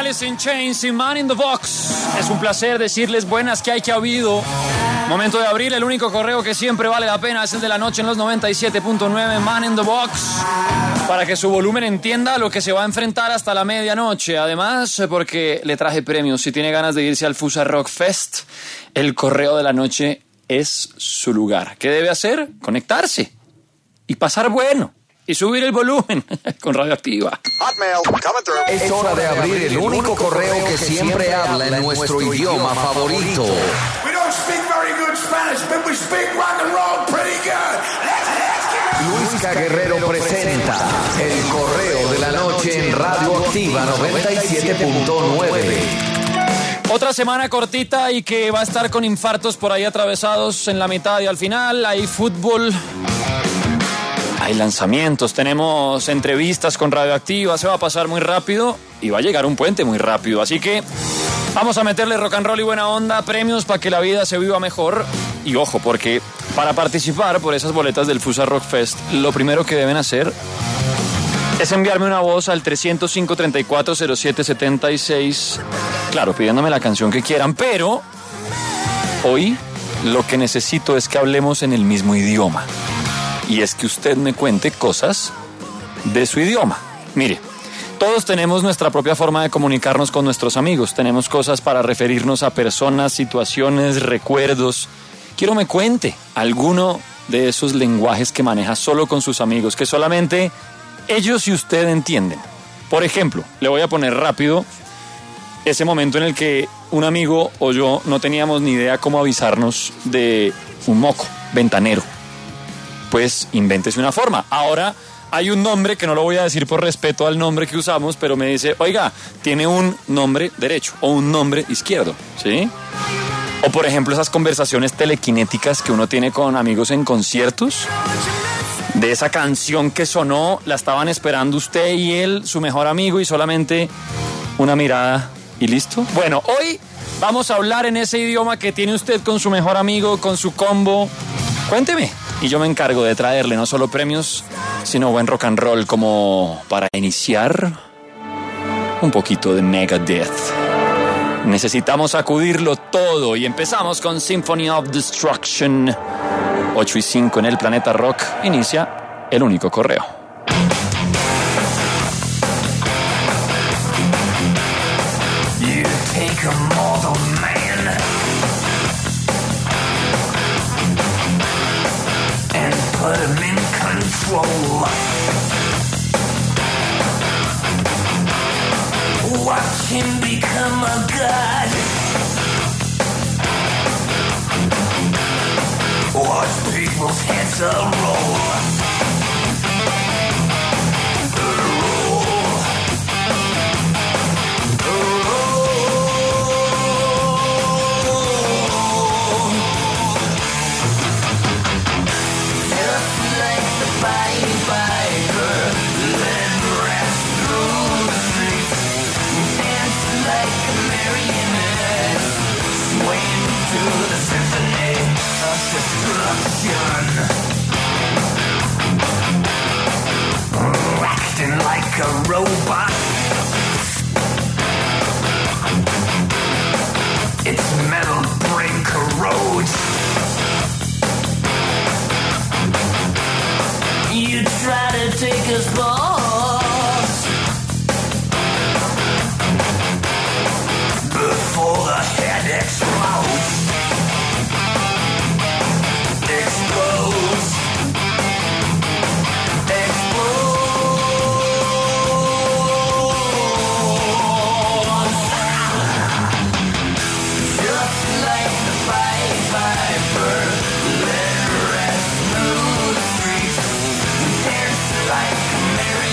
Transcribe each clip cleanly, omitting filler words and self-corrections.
Alice in Chains y Man in the Box. Es un placer decirles buenas que ha habido. Momento de abrir el único correo que siempre vale la pena, es el de la noche en los 97.9, Man in the Box, para que su volumen entienda lo que se va a enfrentar hasta la medianoche. Además, porque le traje premios. Si tiene ganas de irse al Fusa Rock Fest, el correo de la noche es su lugar. ¿Qué debe hacer? Conectarse y pasar bueno. Y subir el volumen con Radioactiva. Es hora de abrir el único correo que siempre habla en nuestro idioma favorito. Luisca Guerrero presenta el correo de la noche en Radioactiva 97.9. Otra semana cortita y que va a estar con infartos por ahí atravesados en la mitad y al final. Hay fútbol. Hay lanzamientos, tenemos entrevistas con Radioactiva, se va a pasar muy rápido y va a llegar un puente muy rápido. Así que vamos a meterle rock and roll y buena onda, premios para que la vida se viva mejor. Y ojo, porque para participar por esas boletas del Fusa Rock Fest, lo primero que deben hacer es enviarme una voz al 305-3407-76, claro, pidiéndome la canción que quieran, pero hoy lo que necesito es que hablemos en el mismo idioma. Y es que usted me cuente cosas de su idioma. Mire, todos tenemos nuestra propia forma de comunicarnos con nuestros amigos. Tenemos cosas para referirnos a personas, situaciones, recuerdos. Quiero me cuente alguno de esos lenguajes que maneja solo con sus amigos, que solamente ellos y usted entienden. Por ejemplo, le voy a poner rápido ese momento en el que un amigo o yo no teníamos ni idea cómo avisarnos de un moco ventanero. Pues invéntese una forma. Ahora hay un nombre que no lo voy a decir por respeto al nombre que usamos, pero me dice, oiga, tiene un nombre derecho o un nombre izquierdo, ¿sí? O por ejemplo esas conversaciones telequinéticas que uno tiene con amigos en conciertos, de esa canción que sonó, la estaban esperando usted y él, su mejor amigo, y solamente una mirada y listo. Bueno, hoy vamos a hablar en ese idioma que tiene usted con su mejor amigo, con su combo. Cuénteme. Y yo me encargo de traerle no solo premios, sino buen rock and roll, como para iniciar un poquito de Megadeth. Necesitamos sacudirlo todo y empezamos con Symphony of Destruction. 8:05 en el Planeta Rock. Inicia el único correo. You take a mortal man and put him in control. Watch him become a god. Watch people's heads roll. Acting like a robot. Its metal brain corrodes. You try to take us boss before the head explodes. Explodes. Just like the Pied Piper, let rest through the streets. Dance like a merry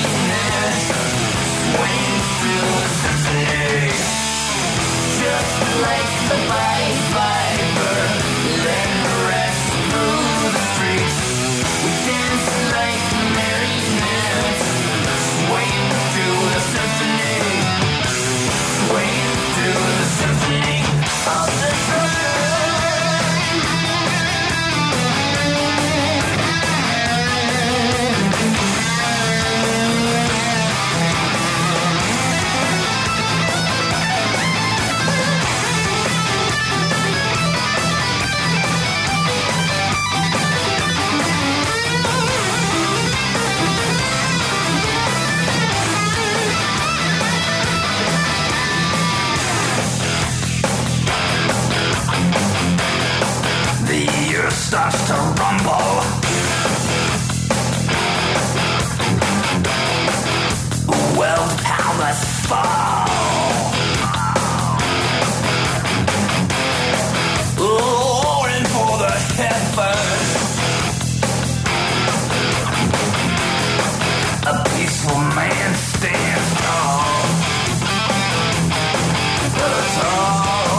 fall. Rolling for the heavens. A peaceful man stands tall. Tall.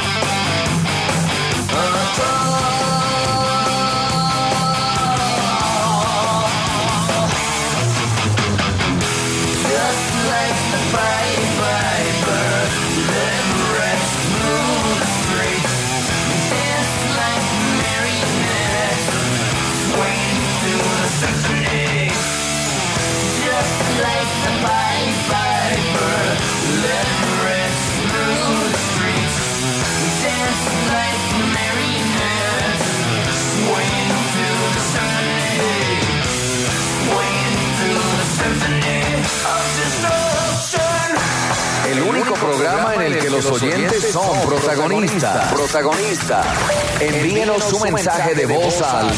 Just like the viper, let rest through the streets. Dance like marionettes, swing through the symphony. Just like the viper, let rest through the streets. Dance like marionettes, swing through the symphony. Swing through the symphony of destruction. El único programa en el que los oyentes son protagonistas. Envíenos su mensaje de voz al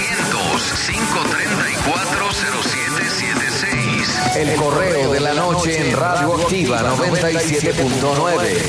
300-534-0776. El correo de la noche en Radioactiva 97.9.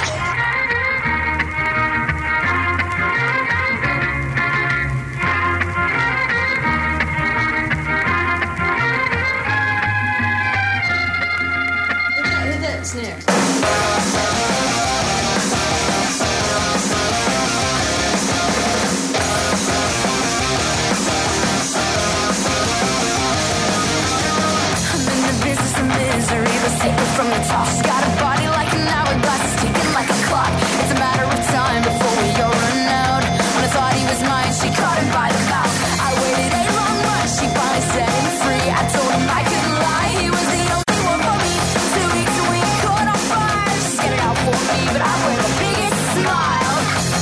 From the top, she's got a body like an hourglass, ticking like a clock. It's a matter of time before we all run out. When I thought he was mine, she caught him by the mouth. I waited a long month, she finally set him free. I told him I couldn't lie, he was the only one for me. 2 weeks a week, caught on fire. She's getting out for me, but I wear the biggest smile.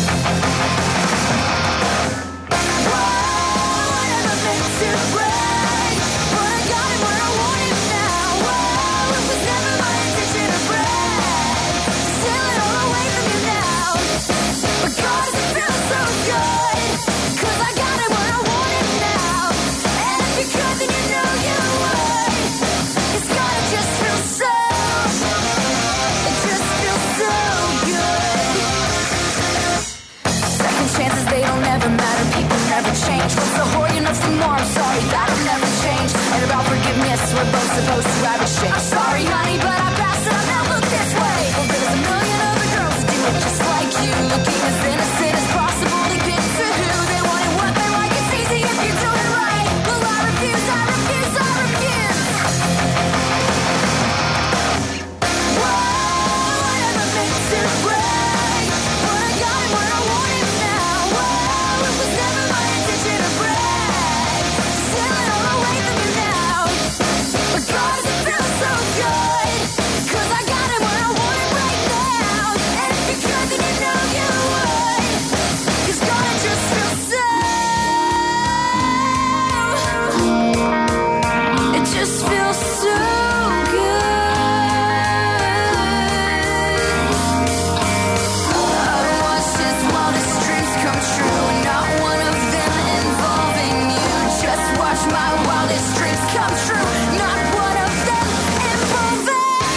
Whoa, I never meant to break, but I got him where I want him now. Whoa, it was never my intention to break, steal it all away from you now. But God, does it feel so good, 'cause I got it where I want it now. And if you could, then you know you would. It's gotta just feel so, it just feels so good. Second chances, they don't ever matter, people never change. What's the whore, you know some more, I'm sorry, that'll never change. And about forgiveness, we're both supposed to have a shake. I'm sorry, honey, but I passed it, I'll never look this way. Well, there's a million other girls who do it just like you, looking as innocent as possible to get to who they want and what they like. It's easy if you do it right. Well, I refuse, I refuse, I refuse. Whoa, I never meant to break, but I got it where I want it now. Whoa, it was never my intention to break, steal it all away from you now. But God, does it feel so good, 'cause I got it where I want it right now. And if you could, then you know you would. 'Cause God, it just feels so, it just feels so good. I watched his wildest dreams come true, not one of them involving you. Just watch my wildest dreams come true, not one of them involving.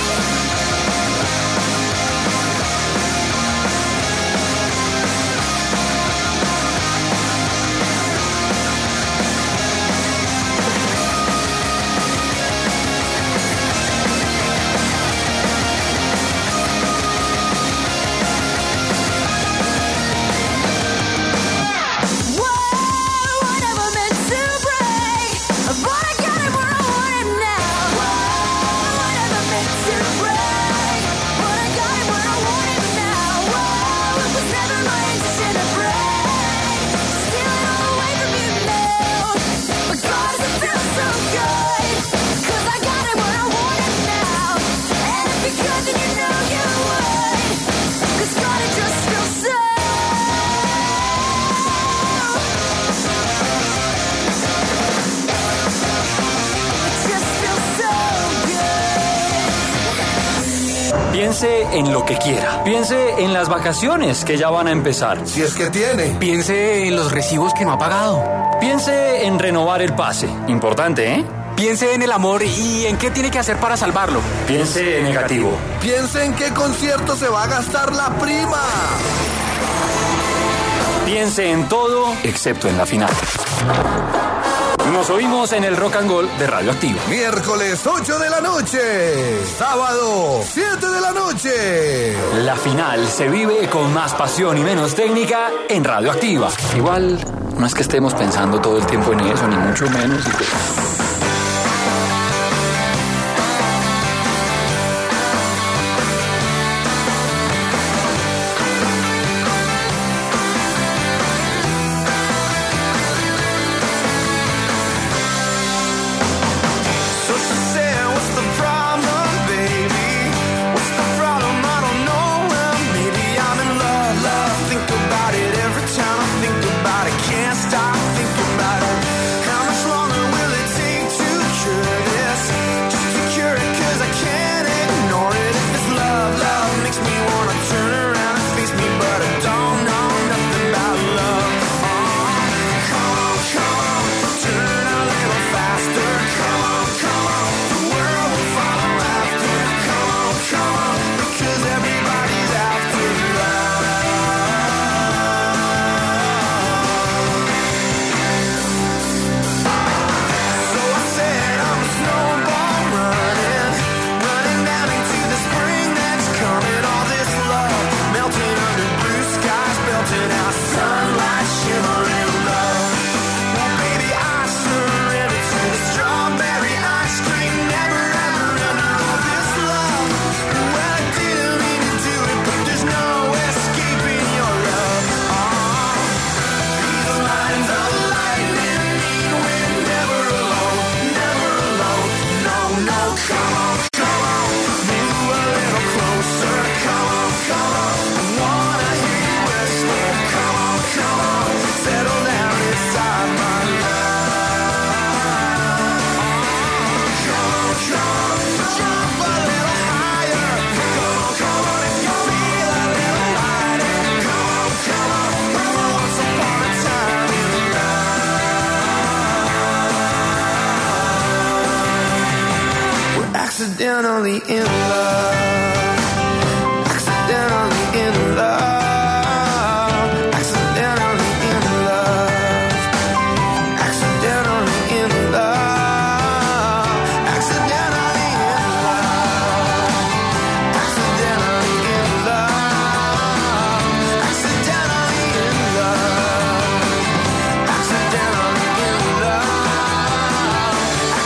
Whoa, I never meant to break, but I got it where I want it now. Whoa, I never meant to break, but I got it where I want it now. Whoa, it was never my intention to break, steal it all away from you now. But God, does it feel so good, 'cause I got it where I want it now. And if you could, then you know you would. 'Cause God, it just feels so, it just feels so good. Piense en lo que quiera. Piense en las vacaciones que ya van a empezar. Si es que tiene. Piense en los recibos que no ha pagado. Piense en renovar el pase. Importante, ¿eh? Piense en el amor y en qué tiene que hacer para salvarlo. Piense en negativo. Piense en qué concierto se va a gastar la prima. Piense en todo excepto en la final. Nos oímos en el Rock and Roll de Radioactiva. Miércoles 8 de la noche. Sábado 7 de la noche. La final se vive con más pasión y menos técnica en Radioactiva. Igual, no es que estemos pensando todo el tiempo en eso, ni mucho menos. Accidentally in love. Accidentally in love. Accidentally in love. Accidentally in love. Accidentally in love. Accidentally in love. Accidentally in love. Accidentally in love.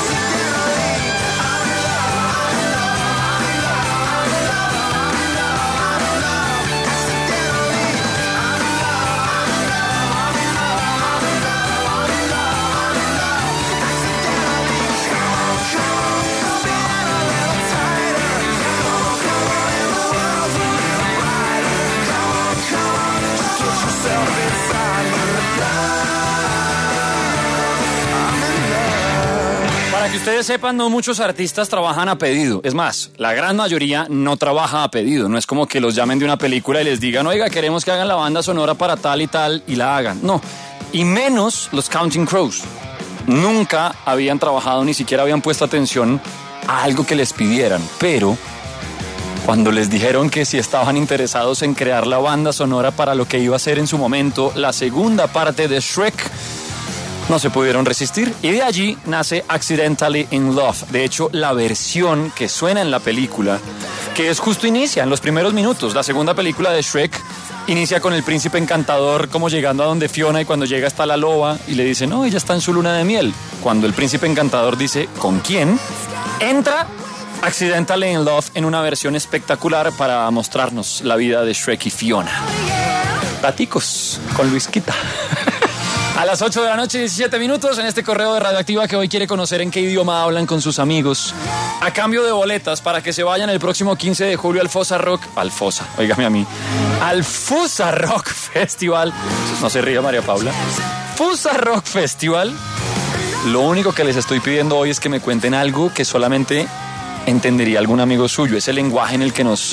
Para que ustedes sepan, no muchos artistas trabajan a pedido. Es más, la gran mayoría no trabaja a pedido. No es como que los llamen de una película y les digan, oiga, queremos que hagan la banda sonora para tal y la hagan. No, y menos los Counting Crows. Nunca habían trabajado, ni siquiera habían puesto atención a algo que les pidieran. Pero cuando les dijeron que si estaban interesados en crear la banda sonora para lo que iba a ser en su momento la segunda parte de Shrek, no se pudieron resistir y de allí nace Accidentally in Love. De hecho, la versión que suena en la película, que es justo inicia en los primeros minutos. La segunda película de Shrek inicia con el príncipe encantador como llegando a donde Fiona, y cuando llega está la loba y le dice, no, ella está en su luna de miel. Cuando el príncipe encantador dice, ¿con quién?, entra Accidentally in Love en una versión espectacular para mostrarnos la vida de Shrek y Fiona. Platicos con Luisquita. A las 8 de la noche, 17 minutos, en este correo de Radioactiva que hoy quiere conocer en qué idioma hablan con sus amigos. A cambio de boletas para que se vayan el próximo 15 de julio al Fosa Rock. Al Fosa, óigame a mí. Al Fusa Rock Festival. No se ríe María Paula. Fusa Rock Festival. Lo único que les estoy pidiendo hoy es que me cuenten algo que solamente entendería algún amigo suyo. Es el lenguaje en el que nos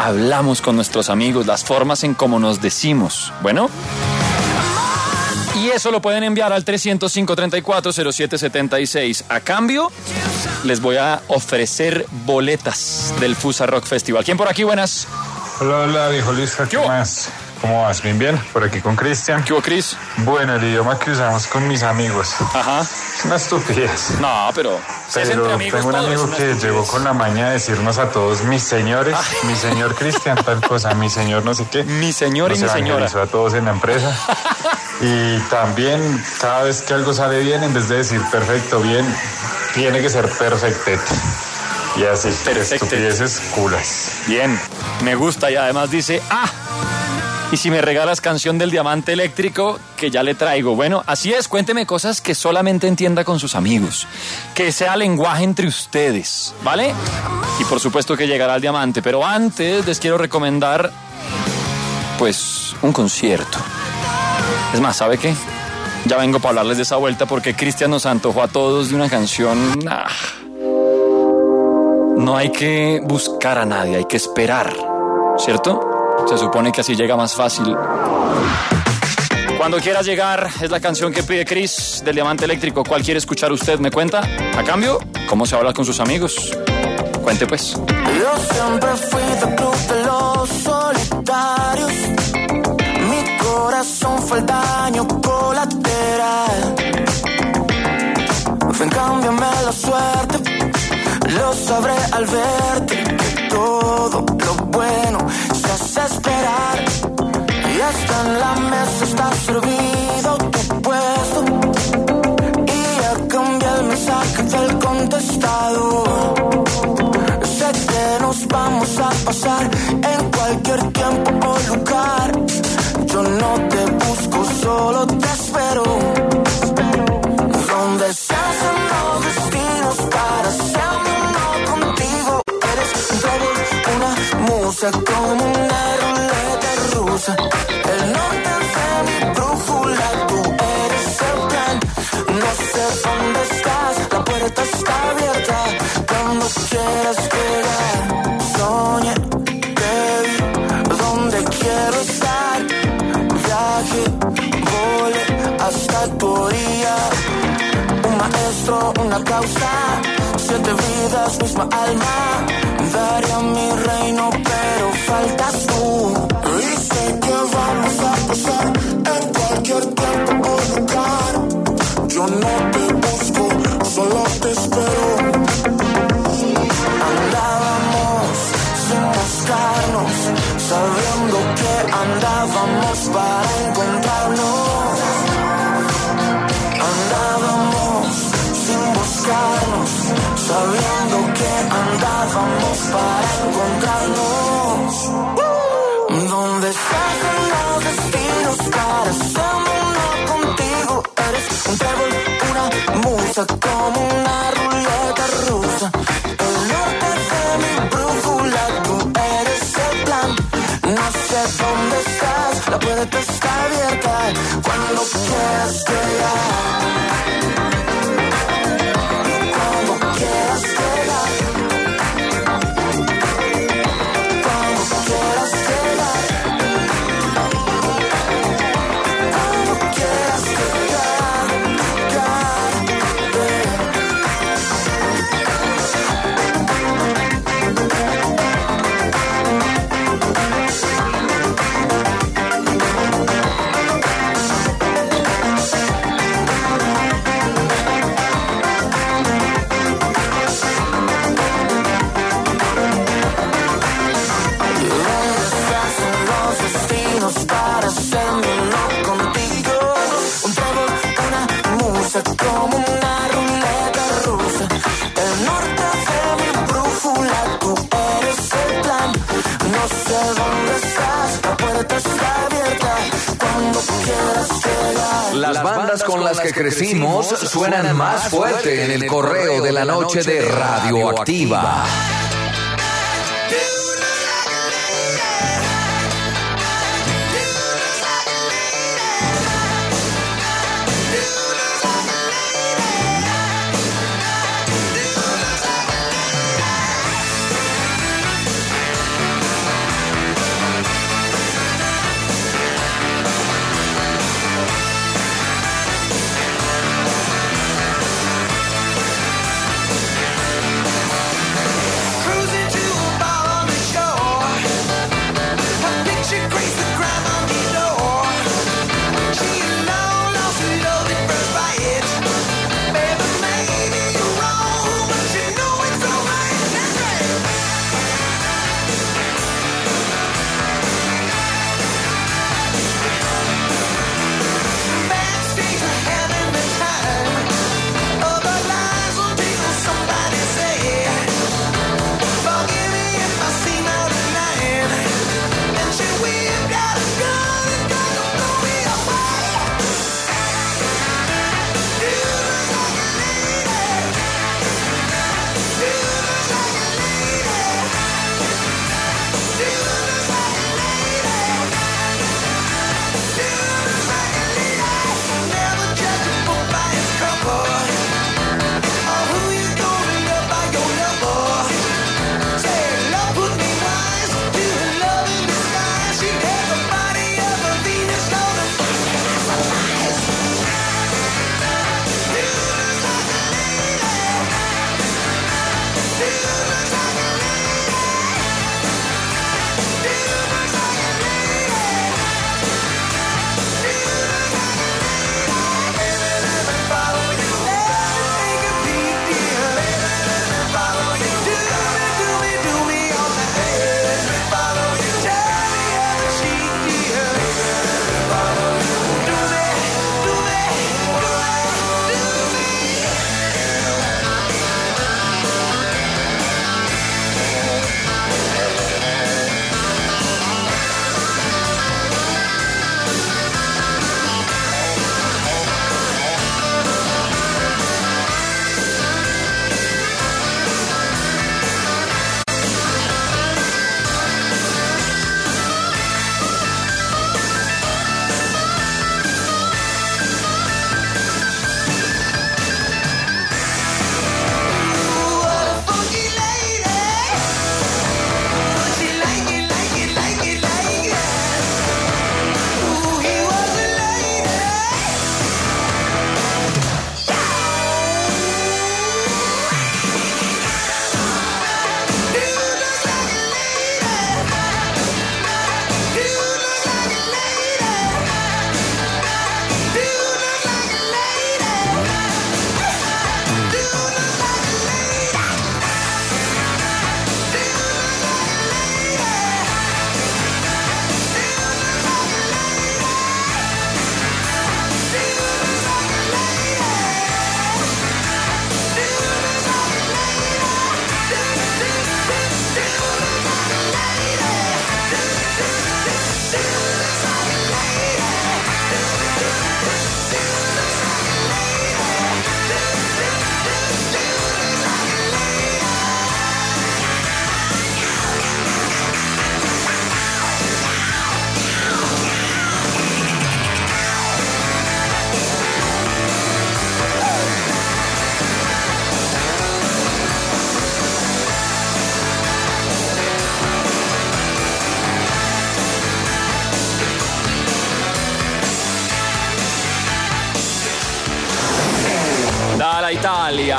hablamos con nuestros amigos, las formas en cómo nos decimos. Bueno. Y eso lo pueden enviar al 305-34-0776. A cambio, les voy a ofrecer boletas del Fusa Rock Festival. ¿Quién por aquí? Buenas. Hola, viejo Luis, ¿qué más? ¿Cómo vas? Bien, por aquí con Cristian. ¿Qué hubo, Cris? Bueno, el idioma que usamos con mis amigos. Ajá. Es una estupidez. No, pero si es entre amigos, tengo un todo es amigo una que estupidez. llegó con la maña de decirnos a todos mis señores, mi señor Cristian, tal cosa, mi señor no sé qué. Mi señor y Nos mi señora. evangelizó a todos en la empresa. Y también, cada vez que algo sale bien, en vez de decir perfecto, bien, tiene que ser perfectete. Y así, Perfectete. estupideces culas. Bien, me gusta y además dice, y si me regalas canción del Diamante Eléctrico, que ya le traigo. Bueno, así es, cuénteme cosas que solamente entienda con sus amigos, que sea lenguaje entre ustedes, ¿vale? Y por supuesto que llegará al Diamante, pero antes les quiero recomendar, pues, un concierto. Es más, ¿sabe qué? Ya vengo para hablarles de esa vuelta porque Cristian nos antojó a todos de una canción... No hay que buscar a nadie, hay que esperar, ¿cierto? Se supone que así llega más fácil. Cuando quieras llegar, es la canción que pide Chris del Diamante Eléctrico. ¿Cuál quiere escuchar usted? ¿Me cuenta? A cambio, ¿cómo se habla con sus amigos? Cuente pues. Yo siempre fui del club de los solitarios. Mi corazón fue el daño colateral. Ven, cámbiame la suerte. Lo sabré al verte, que todo lo bueno se hace esperar. Y hasta en la mesa está servido tu puesto. Y ya cambié el mensaje del contestador. Sé que nos vamos a pasar en cualquier tiempo o lugar. Yo no te busco, solo te espero. Donde se hacen los destinos para siempre. Una musa como una ruleta rusa. El norte de mi brújula, tú eres el plan. No sé dónde estás, la puerta está abierta. Cuando quieras llegar, soñé, te vi, donde quiero estar. Viaje, volé hasta tu orilla. Un maestro, una causa, 7 vidas, misma alma. Daría mi reino, pero faltas tú. Y sé que vamos a pasar en cualquier tiempo o lugar. Yo no te busco, solo te espero. Andábamos sin buscarnos, sabiendo que andábamos para encontrarnos. Andábamos sin buscarnos, sabiendo que andábamos para encontrarnos. Donde salen los destinos para ser uno contigo. Eres un trébol, una musa, como una ruleta rusa. El norte de mi brújula, tú eres el plan. No sé dónde estás, la puerta está abierta. Cuando quieras llegar. Como una ruleta rusa. El norte de mi brújula, tú eres el plan. No sé dónde estás, la puerta está abierta. Cuando quieras llegar. Las bandas con las que crecimos suenan más fuerte en el correo de la noche de Radioactiva.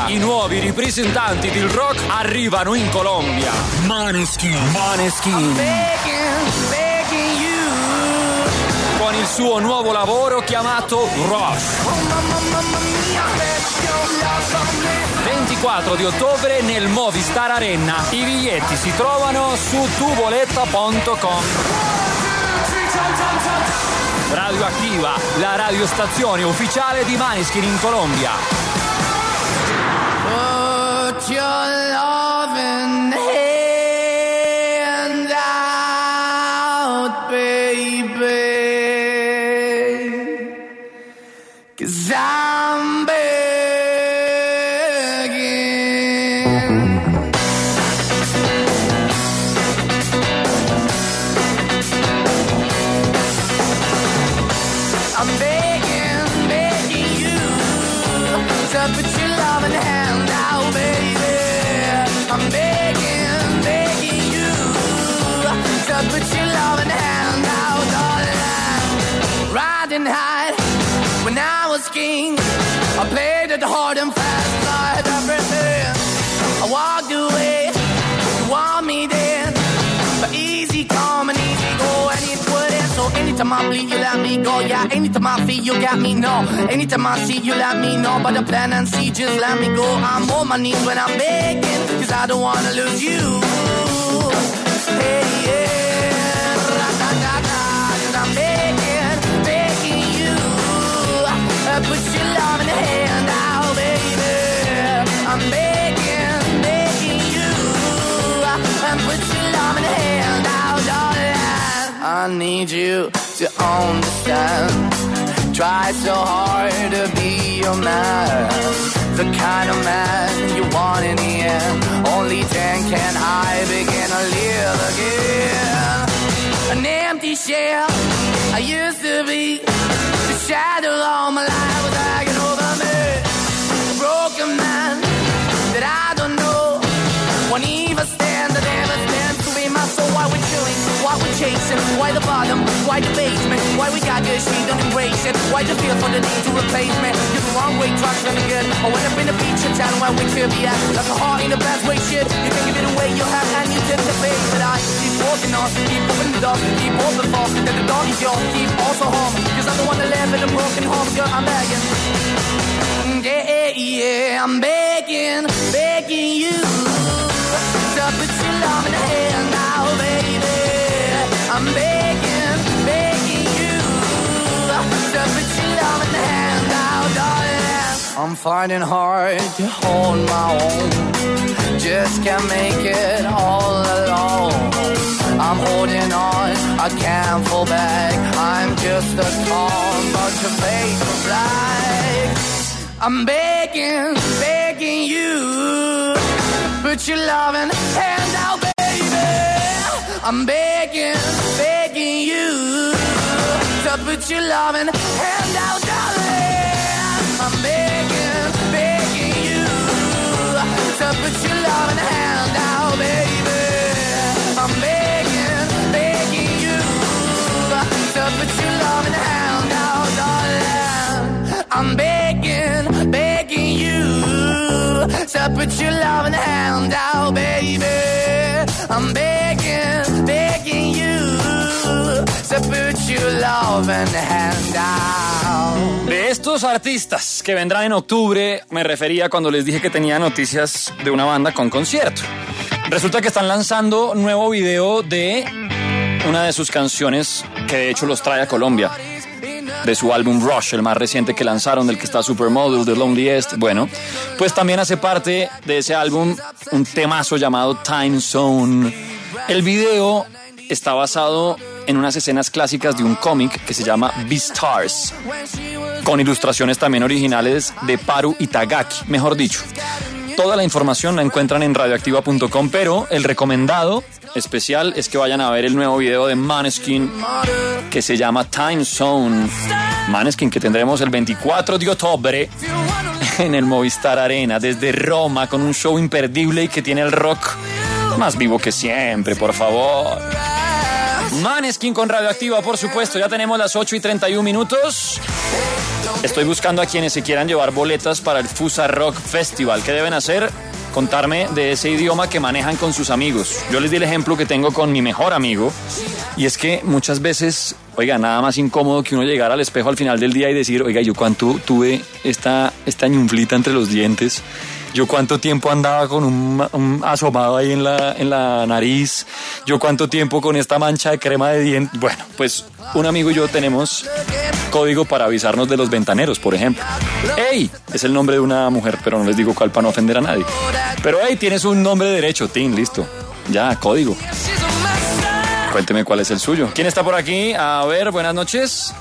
Italia. I nuovi ripresentanti del rock arrivano in Colombia. Maneskin. Con il suo nuovo lavoro chiamato Rush. 24 di ottobre nel Movistar Arena. I biglietti si trovano su tuboletta.com. Radioattiva, la radiostazione ufficiale di Maneskin in Colombia. Put your loving hand out, baby, 'cause I'm begging. I'm begging you to put your loving hand out, baby. I'm begging you to put your loving hand out, darling. Riding high when I was king, I played it hard and fast, like everything. I walked away, you want me then, but easy come and easy go, and it wouldn't. So anytime I bleed, you let me go. Yeah, anytime I feel, you got me, no. Anytime I see, you let me know. But the plan and see, just let me go. I'm on my knees when I'm begging, 'cause I don't wanna lose you. Hey, yeah, ra-da-da-da. 'Cause I'm begging you. Put your love in the hand out, baby. I'm begging you. Put your love in the hand out, darling. I need you to understand. Try so hard to be your man, the kind of man you want in the end. Only then can I begin to live again. An empty shell I used to be, the shadow all my life was hanging over me. A broken man that I don't know won't even stand, that never stands to be my soul. Why we're chilling, why we're chasing, why the bottom, why the basement, why we got good, she don't embrace it, why the feel for the need to replace me. You're the wrong way, trying to good. I went up in the feature town where we could be at, like a heart in the best way, shit. You can give it away, you have, and you take the bait. But I keep walking on, keep opening the door, keep open for, that the door is yours, keep also home, 'cause I'm the one that live in a broken home, girl, I'm begging. Yeah, I'm begging you to put your love in the hand now, baby. I'm begging you to put your love in the hand now, darling. I'm finding hard to hold my own, just can't make it all alone. I'm holding on, I can't fall back, I'm just a calm bunch of fake black. I'm begging you, put your loving hand out, baby. I'm begging you to put your loving hand out, darling. I'm begging you to put your loving hand out, baby. I'm begging you to put your loving hand out, darling. I'm begging you to put your loving hand out, baby. I'm begging you to put your loving hand out. De estos artistas que vendrán en octubre, me refería cuando les dije que tenía noticias de una banda con concierto. Resulta que están lanzando nuevo video de una de sus canciones, que de hecho los trae a Colombia, de su álbum Rush, el más reciente que lanzaron, del que está Supermodel, The Loneliest. Bueno, pues también hace parte de ese álbum un temazo llamado Time Zone. El video está basado en unas escenas clásicas de un cómic que se llama Beastars, con ilustraciones también originales de Paru Itagaki, mejor dicho. Toda la información la encuentran en radioactiva.com, pero el recomendado especial es que vayan a ver el nuevo video de Maneskin, que se llama Time Zone. Maneskin, que tendremos el 24 de octubre en el Movistar Arena, desde Roma, con un show imperdible y que tiene el rock más vivo que siempre, por favor. Maneskin con Radioactiva, por supuesto. Ya tenemos las 8:31. Estoy buscando a quienes se quieran llevar boletas para el Fusa Rock Festival. ¿Qué deben hacer? Contarme de ese idioma que manejan con sus amigos. Yo les di el ejemplo que tengo con mi mejor amigo, y es que muchas veces, oiga, nada más incómodo que uno llegar al espejo al final del día y decir, oiga, yo cuánto tuve esta ñunflita entre los dientes, yo cuánto tiempo andaba con un asomado ahí en la nariz, yo cuánto tiempo con esta mancha de crema de dientes. Bueno, pues un amigo y yo tenemos código para avisarnos de los ventaneros, por ejemplo. ¡Ey! Es el nombre de una mujer, pero no les digo cuál para no ofender a nadie. Pero ¡ey! Tienes un nombre derecho, Tin, listo. Ya, código. Cuénteme cuál es el suyo. ¿Quién está por aquí? A ver, buenas noches.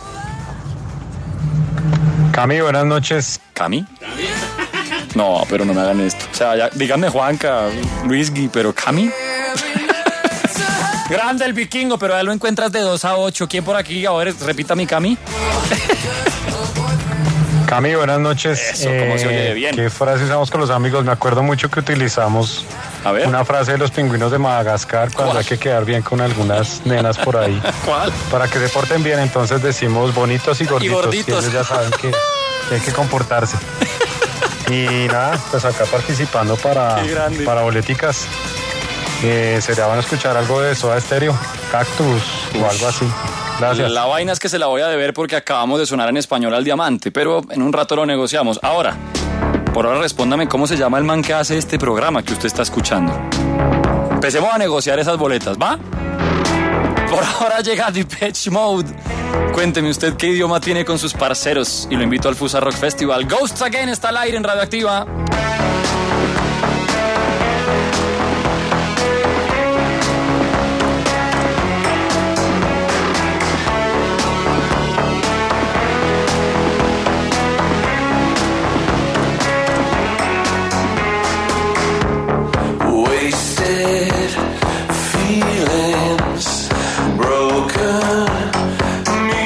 Cami, buenas noches. ¿Cami? No, pero no me hagan esto. O sea, ya, díganme Juanca, Luisgui, pero ¿Cami? Grande el vikingo, pero ahí lo encuentras de 2 a 8. ¿Quién por aquí? A ver, repita mi Cami. Cami, buenas noches. Eso, ¿cómo se oye bien? ¿Qué frase usamos con los amigos? Me acuerdo mucho que utilizamos A ver. una frase de los pingüinos de Madagascar cuando hay que quedar bien con algunas nenas por ahí. ¿Cuál? Para que se porten bien, entonces decimos bonitos y gorditos. Y gorditos. ellos ya saben que hay que comportarse. Y nada, pues acá participando para boleticas. Sería bueno escuchar algo de Soda Stereo, Cactus o algo así. Gracias. La vaina es que se la voy a deber porque acabamos de sonar en español al diamante, pero en un rato lo negociamos. Ahora, por ahora respóndame cómo se llama el man que hace este programa que usted está escuchando. Empecemos a negociar esas boletas, ¿va? Por ahora llega Depeche Mode. Cuénteme usted qué idioma tiene con sus parceros y lo invito al Fusa Rock Festival. Ghosts Again está al aire en Radioactiva.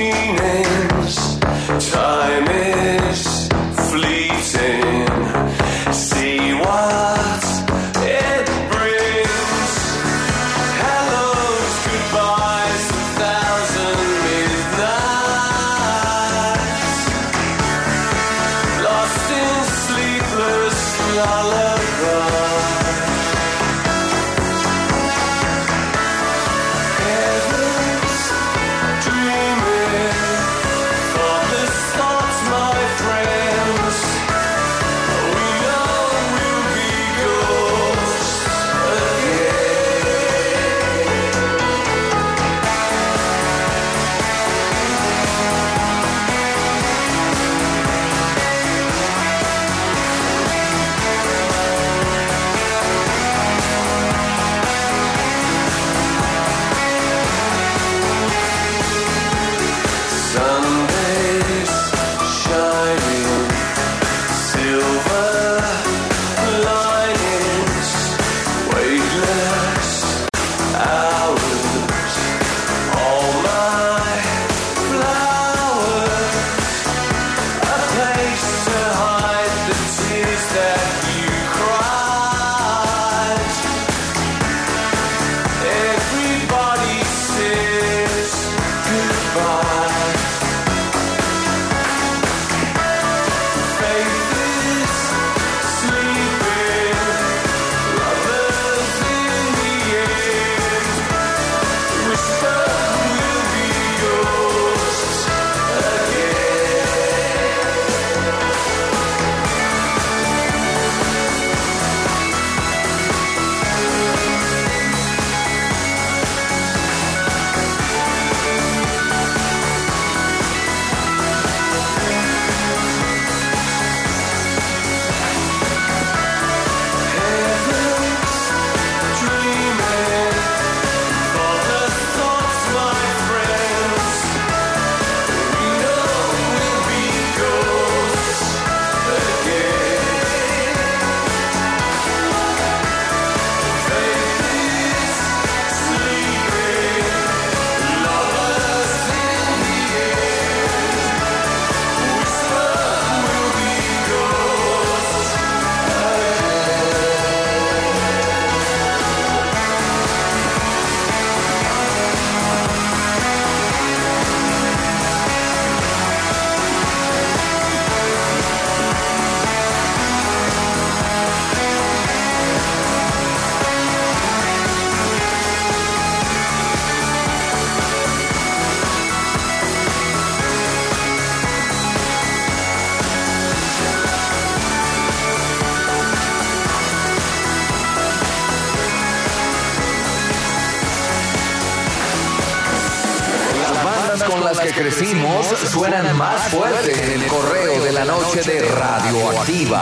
Time is fleeting. las que crecimos suenan más fuerte en el correo de la noche de Radioactiva.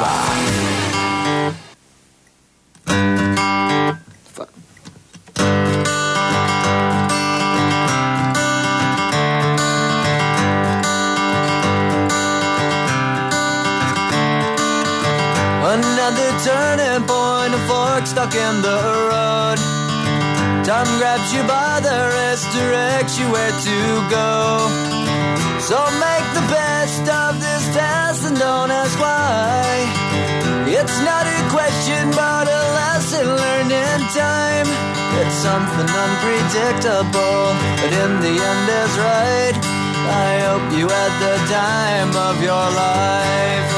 Another turning point, a fork stuck in the road. Time grabs you by the wrist, directs you where to go. So make the best of this test and don't ask why. It's not a question but a lesson learned in time. It's something unpredictable, but in the end is right. I hope you had the time of your life.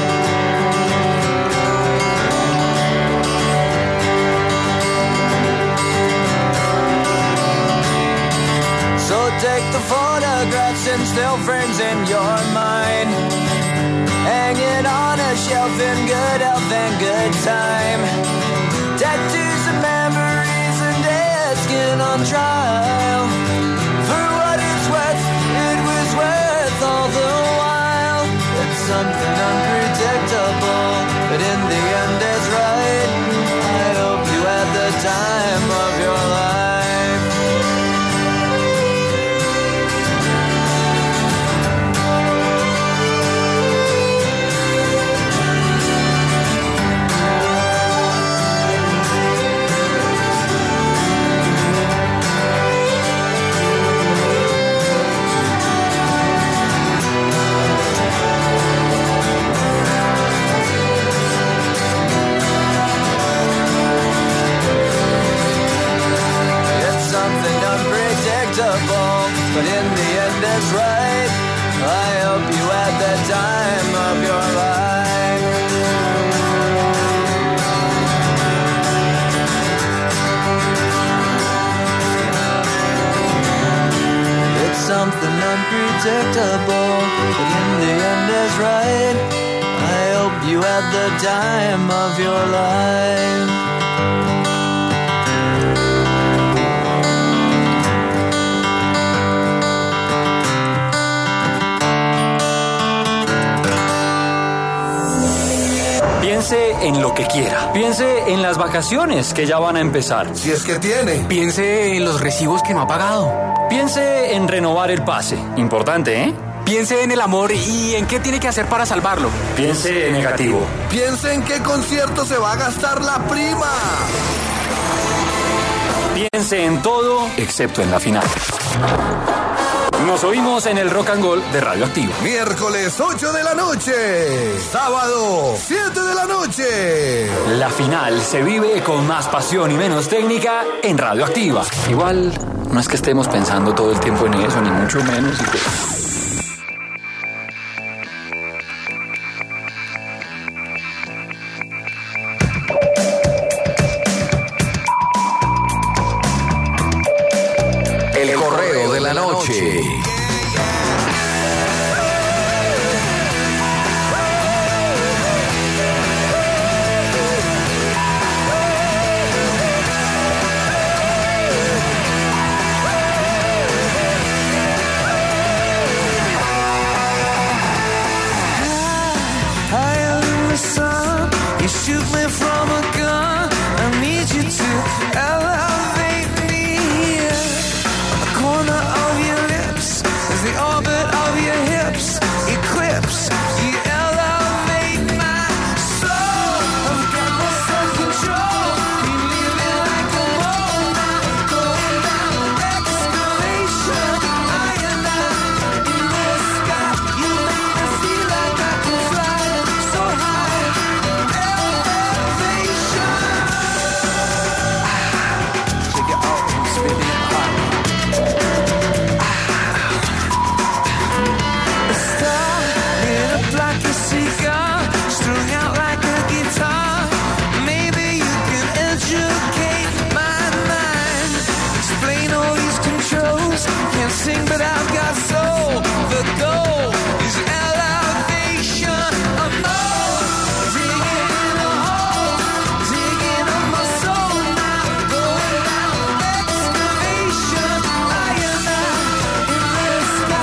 So take the photographs and still frames in your mind. Hang it on a shelf in good health and good time. Tattoos and memories and dead skin on trial. For what it's worth, it was worth all the while. It's something unpredictable, but in the end it's right. I hope you had the time of your life. But in the end it's right. I hope you had the time of your life. It's something unpredictable, but in the end is right. I hope you had the time of your life. Piense en lo que quiera. Piense en las vacaciones que ya van a empezar. Si es que tiene. Piense en los recibos que no ha pagado. Piense en renovar el pase. Importante, ¿eh? Piense en el amor y en qué tiene que hacer para salvarlo. Piense en negativo. Piense en qué concierto se va a gastar la prima. Piense en todo excepto en la final. Nos oímos en el Rock and Roll de Radioactiva. Miércoles 8 de la noche. Sábado 7 de la noche. La final se vive con más pasión y menos técnica en Radioactiva. Igual no es que estemos pensando todo el tiempo en eso, ni mucho menos. El correo de la noche. You shoot me from a gun. I need you to elevate me. The corner of your lips is the orbit of your hips. Eclipse, you elevate my soul. I've got my self-control. You leave me like a roll. I'm going down excavation. I and I in the sky. You make me feel like I can fly so high. Take it out and spin it high. A star lit up like a cigar, strung out like a guitar. Maybe you can educate my mind. Explain all these controls. Can't sing but I've got soul. The goal is elevation. I'm more digging in a hole, digging up my soul now. Going down excavation. I am not in the sky.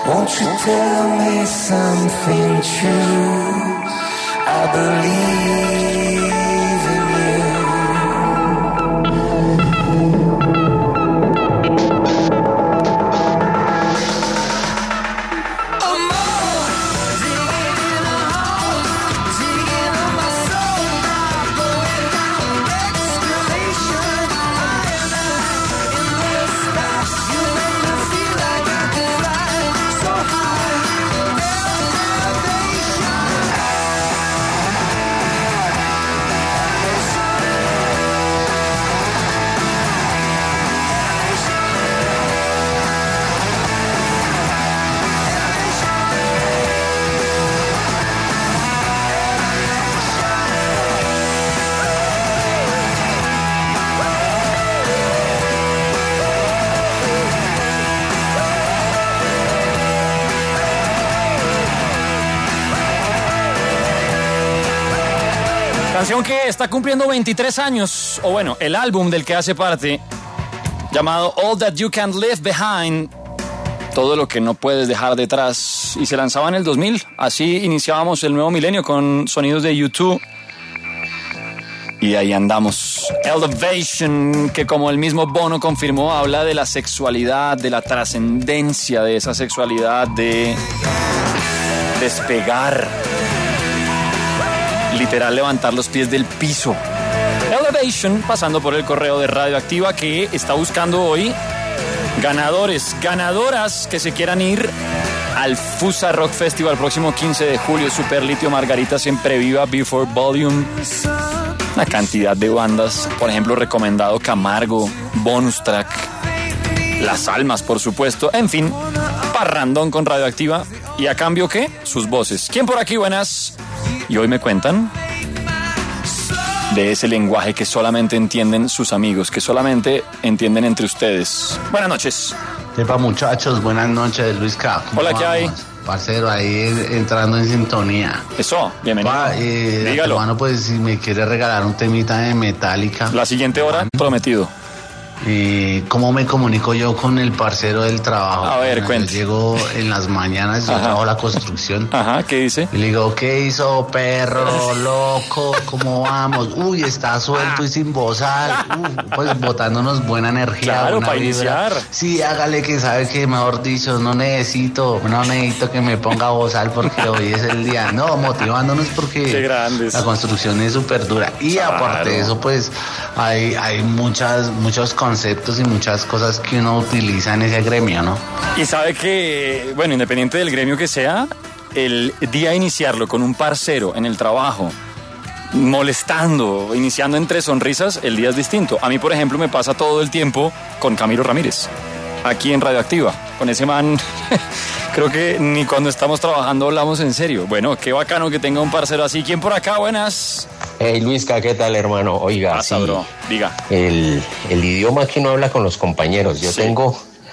Won't you tell me something true? I believe in Canción que está cumpliendo 23 años, o bueno, el álbum del que hace parte, llamado All That You Can't Leave Behind, todo lo que no puedes dejar detrás, y se lanzaba en el 2000, así iniciábamos el nuevo milenio con sonidos de U2, y ahí andamos. Elevation, que como el mismo Bono confirmó, habla de la sexualidad, de la trascendencia de esa sexualidad, de despegar, literal levantar los pies del piso. Elevation, pasando por el correo de Radioactiva, que está buscando hoy ganadores, ganadoras que se quieran ir al Fusa Rock Festival próximo 15 de julio, Super Litio, Margarita Siempre Viva, Before Volume, una cantidad de bandas, por ejemplo, recomendado Camargo, Bonus Track, Las Almas, por supuesto, en fin, parrandón con Radioactiva. ¿Y a cambio qué? Sus voces. ¿Quién por aquí? Buenas. Y hoy me cuentan de ese lenguaje que solamente entienden sus amigos, que solamente entienden entre ustedes. Buenas noches. Epa, muchachos, buenas noches, Luis K. Hola, ¿qué hay? Parcero, ahí entrando en sintonía. Eso, bienvenido. Dígalo. Hermano, pues si me quiere regalar un temita de Metallica. La siguiente hora, prometido. ¿Cómo me comunico yo con el parcero del trabajo? A ver, cuente. Llego en las mañanas, yo trabajo la construcción. Ajá, ¿qué dice? Y le digo, ¿qué hizo, perro, loco? ¿Cómo vamos? Uy, está suelto y sin bozar. Pues botándonos buena energía. Claro, para iniciar. Sí, hágale, que sabe que, mejor dicho, no necesito que me ponga bozal porque hoy es el día. No, motivándonos porque qué grandes. La construcción es súper dura. Y claro, aparte de eso, pues hay muchos conceptos y muchas cosas que uno utiliza en ese gremio, ¿no? Y sabe que, bueno, independiente del gremio que sea, el día iniciarlo con un parcero en el trabajo, molestando, iniciando entre sonrisas, el día es distinto. A mí, por ejemplo, me pasa todo el tiempo con Camilo Ramírez, aquí en Radioactiva. Con ese man, creo que ni cuando estamos trabajando hablamos en serio. Bueno, qué bacano que tenga un parcero así. ¿Quién por acá? Buenas. Hey, Luisca, ¿qué tal, hermano? Oiga, pasa, sí, bro. Diga. El idioma que uno habla con los compañeros. Yo tengo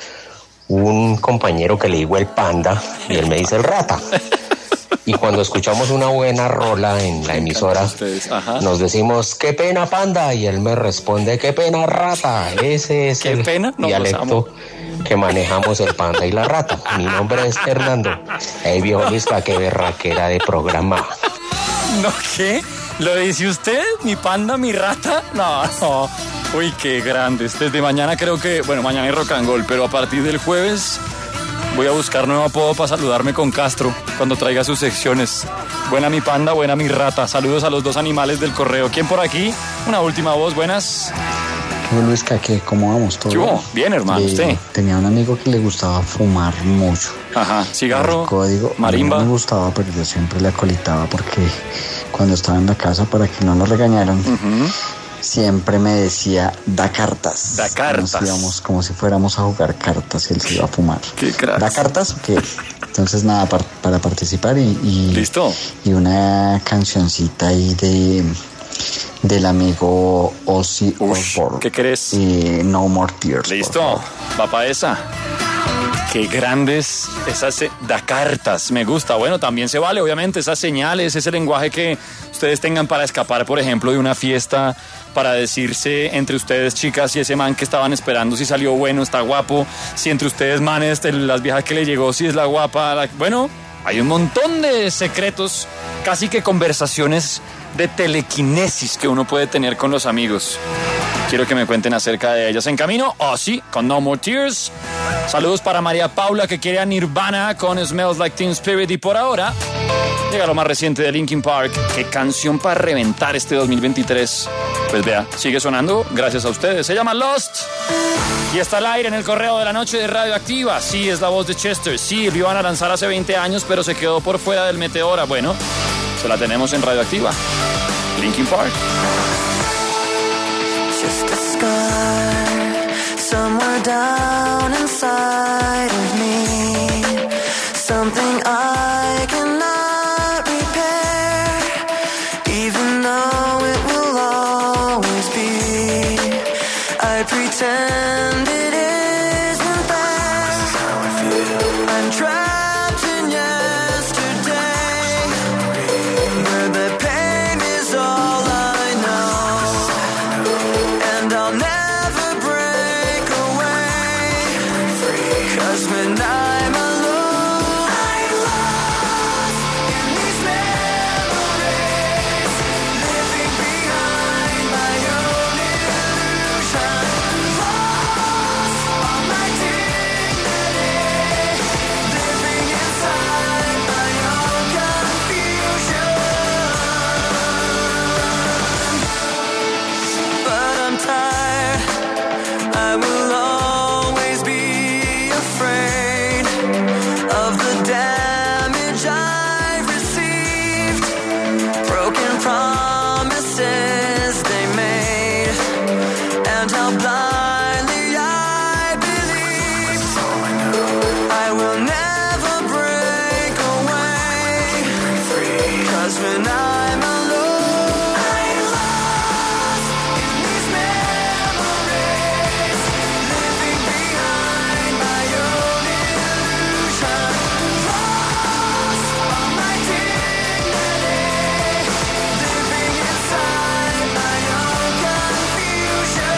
un compañero que le digo el panda y él me dice el rata. Y cuando escuchamos una buena rola en la emisora, nos decimos, qué pena, panda, y él me responde, qué pena, rata. Ese es el dialecto que manejamos el panda y la rata. Mi nombre es Fernando. Hey, viejo Luisca, qué berraquera de programa. ¿No qué? ¿Lo dice usted? ¿Mi panda, mi rata? No. Uy, qué grandes. Desde mañana creo que, bueno, mañana hay rock and roll, pero a partir del jueves voy a buscar nuevo apodo para saludarme con Castro cuando traiga sus secciones. Buena mi panda, buena mi rata. Saludos a los dos animales del correo. ¿Quién por aquí? Una última voz, buenas. Luisca, ¿cómo vamos? ¿Todo bien? Bien, hermano, usted. Tenía un amigo que le gustaba fumar mucho. Ajá, cigarro, el código, marimba. No me gustaba, pero yo siempre le acolitaba porque cuando estaba en la casa, para que no lo regañaran, siempre me decía, da cartas. Da cartas. Nos íbamos como si fuéramos a jugar cartas y él se iba a fumar. ¿Qué cracks? ¿Da cartas o qué? Entonces nada, para participar y ¿listo? Y una cancioncita ahí del amigo Ozzy Osbourne. ¿Qué crees? No More Tears. Listo, va para esa. Qué grandes esas da cartas, me gusta. Bueno, también se vale, obviamente, esas señales, ese lenguaje que ustedes tengan para escapar, por ejemplo, de una fiesta, para decirse entre ustedes, chicas, si ese man que estaban esperando, si salió bueno, está guapo, si entre ustedes, manes, las viejas que le llegó, si es la guapa, bueno, hay un montón de secretos, casi que conversaciones de telequinesis que uno puede tener con los amigos. Quiero que me cuenten acerca de ellas. En camino, sí, con No More Tears. Saludos para María Paula, que quiere a Nirvana con Smells Like Teen Spirit. Y por ahora, llega lo más reciente de Linkin Park. Qué canción para reventar este 2023. Pues vea, sigue sonando gracias a ustedes. Se llama Lost. Y está al aire en el correo de la noche de Radioactiva. Sí, es la voz de Chester. Sí, lo iban a lanzar hace 20 años, pero se quedó por fuera del Meteora. Bueno, se la tenemos en Radioactiva. Linkin Park. Just a scar somewhere down inside of me, something I cannot repair, even though it will always be. I pretend it isn't there. I'm trapped in yesterday, where the pain is all I know, and I'll never break away, 'cause when I'm alone, I'm lost in these memories, living behind my own illusion, lost all my dignity, living inside my own confusion. But I'm tired, I will always be afraid of the damage I've received, broken promises they made, and how blindly I believed. I will never break away, 'cause when I'm alone, I'm lost in these memories, living behind my own illusion, lost all my dignity, living inside my own confusion.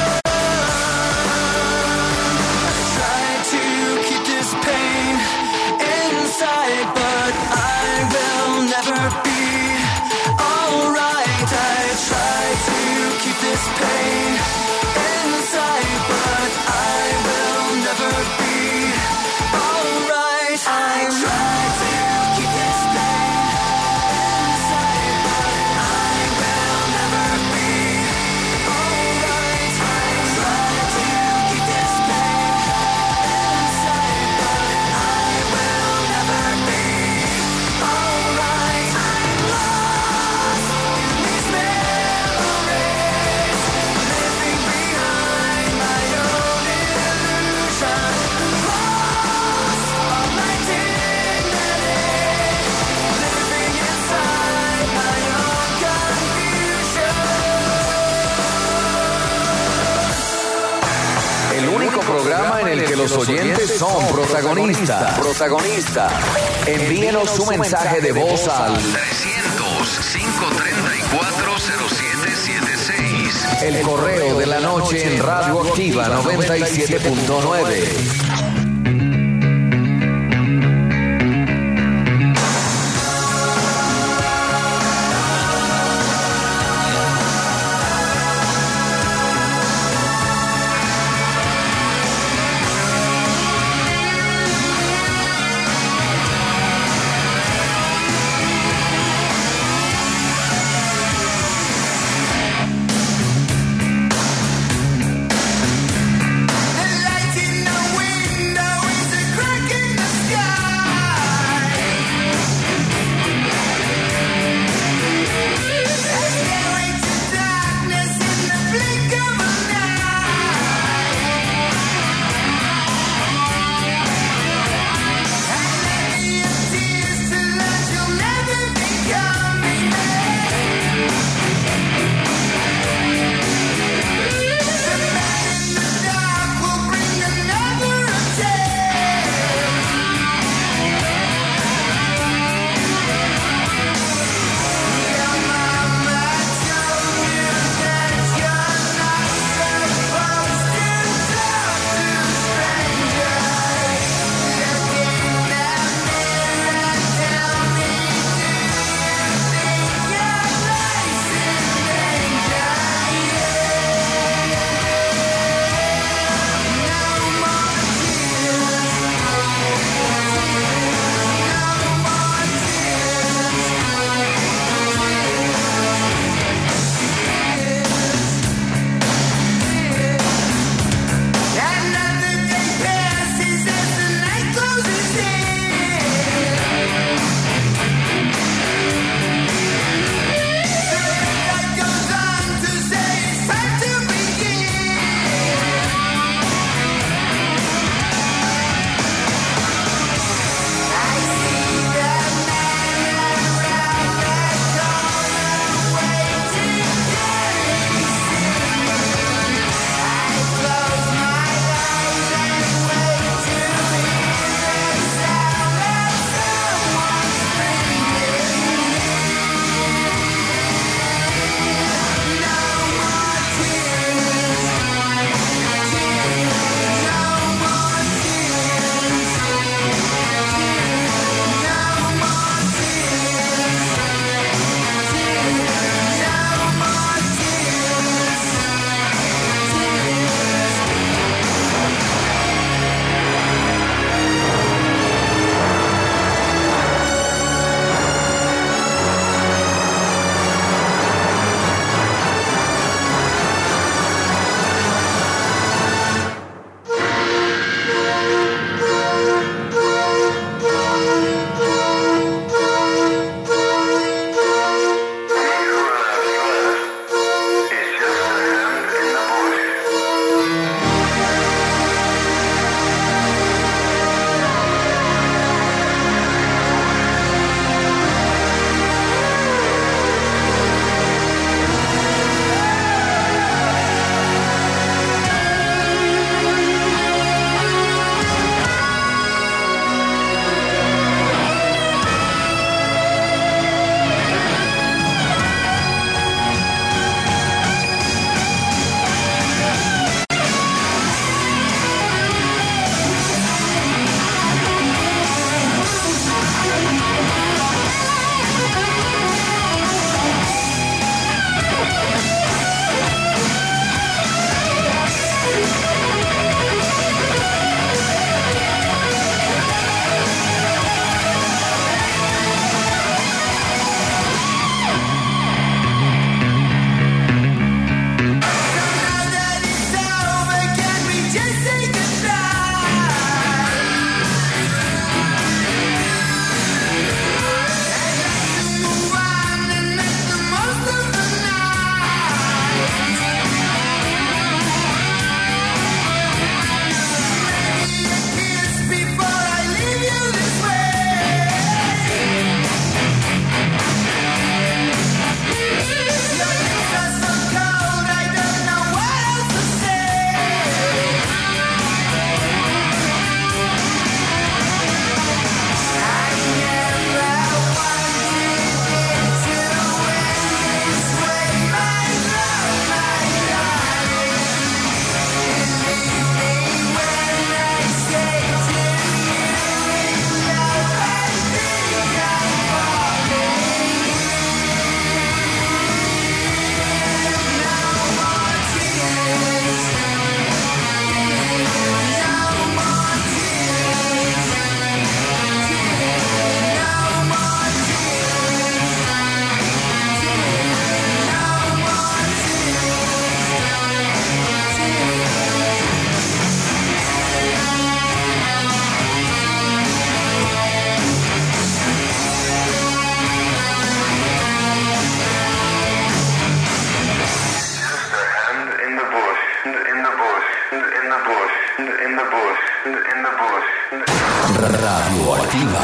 I try to keep this pain inside, but I will never be alright. I try to keep this pain inside, but I will never be alright. I try to keep this pain inside, but I will never be alright. I try to keep this pain inside, but I will never be alright. I'm lost in these memories, living behind my own illusion, lost all my dignity, living inside my own confusion. El único programa en el que los oyentes son protagonistas. Envíenos su mensaje de voz al 300-534-0776. el correo de la noche en Radioactiva 97.9. The light in the window Radioactiva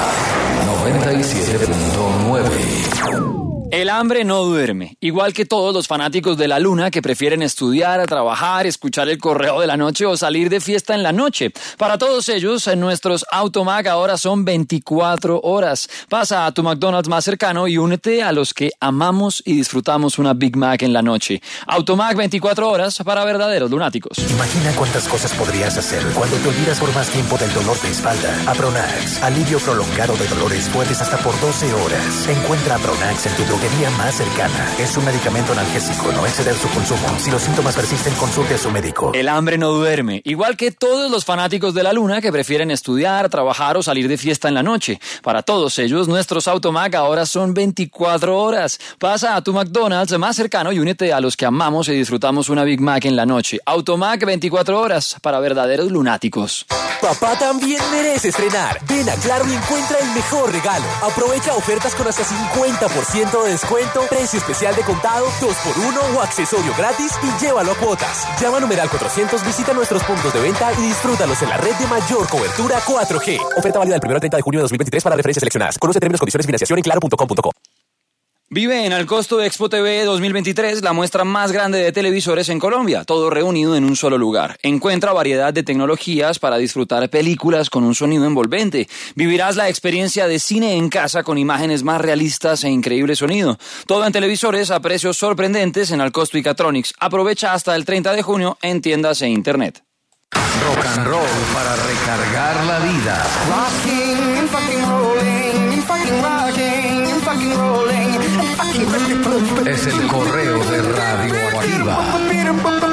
97.9. El hambre no duerme, igual que todos los fanáticos de la luna que prefieren estudiar, trabajar, escuchar el correo de la noche o salir de fiesta en la noche. Para todos ellos, nuestros Automac ahora son 24 horas. Pasa a tu McDonald's más cercano y únete a los que amamos y disfrutamos una Big Mac en la noche. Automac 24 horas para verdaderos lunáticos. Imagina cuántas cosas podrías hacer cuando te olvidas por más tiempo del dolor de espalda. Apronax, alivio prolongado de dolores fuertes hasta por 12 horas. Encuentra Apronax en tu droguería más cercana. Es un medicamento analgésico, no exceder su consumo. Si los síntomas persisten, consulte a su médico. El hambre no duerme, igual que todos los fanáticos de la luna que prefieren estudiar, trabajar o salir de fiesta en la noche. Para todos ellos, nuestros Automac ahora son 24 horas. Pasa a tu McDonald's más cercano y únete a los que amamos y disfrutamos una Big Mac en la noche. Automac 24 horas para verdaderos lunáticos. Papá también merece estrenar. Ven a Claro y encuentra el mejor regalo. Aprovecha ofertas con hasta 50% de descuento, precio especial de contado, 2x1 o accesorio gratis y llévalo a cuotas. Llama a numeral 400, visita nuestros puntos de venta y disfrútalos en la red de mayor cobertura 4G. Oferta válida del 1 al 30 de junio de 2023 para referencias seleccionadas. Conoce términos, condiciones y financiación en claro.com.co. Vive en Alcosto Expo TV 2023, la muestra más grande de televisores en Colombia, todo reunido en un solo lugar. Encuentra variedad de tecnologías para disfrutar películas con un sonido envolvente. Vivirás la experiencia de cine en casa con imágenes más realistas e increíble sonido. Todo en televisores a precios sorprendentes en Alcosto y Catronics. Aprovecha hasta el 30 de junio en tiendas e internet. Rock and roll para recargar la vida. Rocking and fucking rolling, and fucking rocking and fucking rolling, and fucking Es el correo de Radioactiva.